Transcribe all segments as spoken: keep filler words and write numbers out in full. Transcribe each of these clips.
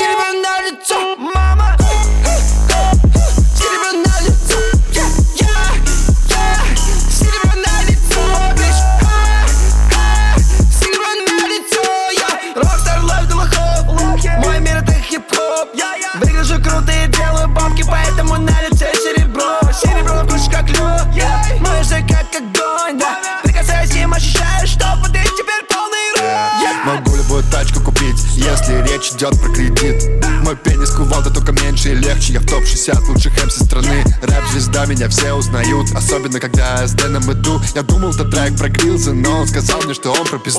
серебряное лицо, мама. Серебряное лицо, yeah, yeah, yeah. Серебряное лицо, bitch. Серебряное лицо, я рокстар, лайф, дымоход. Мой мир это хип-хоп. Выгляжу круто и делаю бабки, поэтому на лице серебро. Серебро в куче как лед, моя же как огонь, да. Прикасаясь к ним, ощущаю, что под этим теперь полный рот. Могу любую тачку купить, если речь идет про кредит. Мой пенис кувалда, только меньше и легче. Я в топ шестьдесят лучших эм си страны. Рэп-звезда, меня все узнают. Особенно, когда я с Дэном иду. Я думал, это трек про Грилза, но он сказал мне, что он про пизду.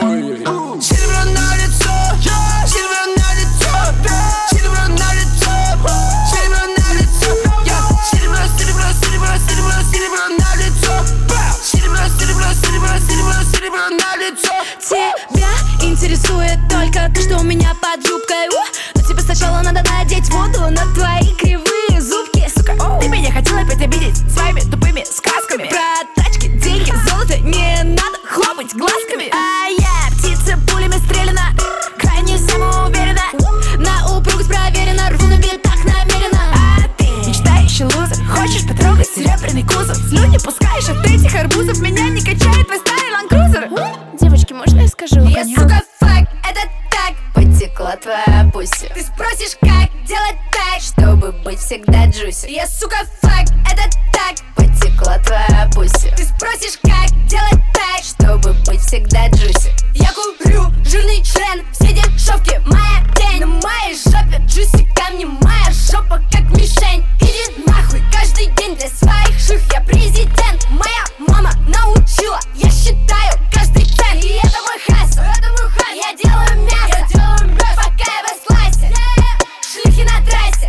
Серебряное лицо, серебряное лицо, серебряное лицо, серебряное лицо, серебро, серебро, серебро, серебро, серебряное лицо, серебро, серебро, серебро, серебро, серебряное лицо. Тебя интересует только то, что у меня под юбкой. Но тебе сначала надо надеть воду на твои кривые зубки. Сука, ты меня хотела опять обидеть своими тупыми сказками про тачки, деньги, золото. Не надо хлопать глазками. А я птица пулями стреляна, крайне самоуверена, на упругость проверена, рву на битах намеренно. А ты мечтающий лузер, хочешь потрогать серебряный кузов? Слюни пускаешь от этих арбузов, меня не качает твой старый ландкрузер. Девочки, можно я скажу? Я, сука, фак, это так потекла твоя пуся. Ты спросишь, как делать так, чтобы быть всегда джуси. Я, сука, фак, это так потекла твоя пуся. Ты спросишь, как делать так, чтобы быть всегда джуси. Я курю жирный член, все дешевки, моя тень. На моей жопе джуси камни, моя жопа как мишень. Иди нахуй, каждый день для своих ших я президент. Моя мама научила, я считаю каждый цент. И это мой хасл, это мой хасл. Я делаю мясо, я делаю мясо, пока я в слайсе. Шлюхи на трассе.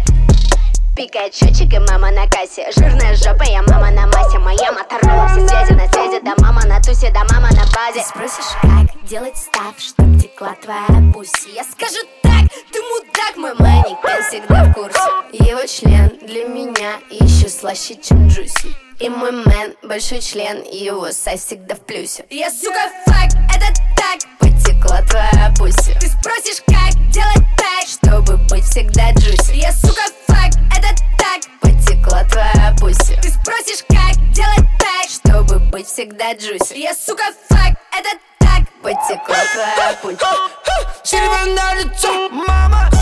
Пикает счетчик и мама на кассе. Жирная жопа, я мама на массе. Моя моторола, все связи на связи. Да мама на тусе, да мама на базе. Ты спросишь, как делать став, чтоб текла твоя пусть. Я скажу так, ты мудак, мой манекен всегда в курсе. Его член для меня еще слаще, чем джуси. И мой мэн большой член, его сайз всегда в плюсе. Я, сука, фак, это так потекла твоя пуся. Ты спросишь, как делать так, чтобы быть всегда джуси. Я, сука, фак, это так потекла твоя пуся. Ты спросишь, как делать так, чтобы быть всегда джуси. Я, сука, фак, это так потекла твоя пуся. Серебряное лицо, мама.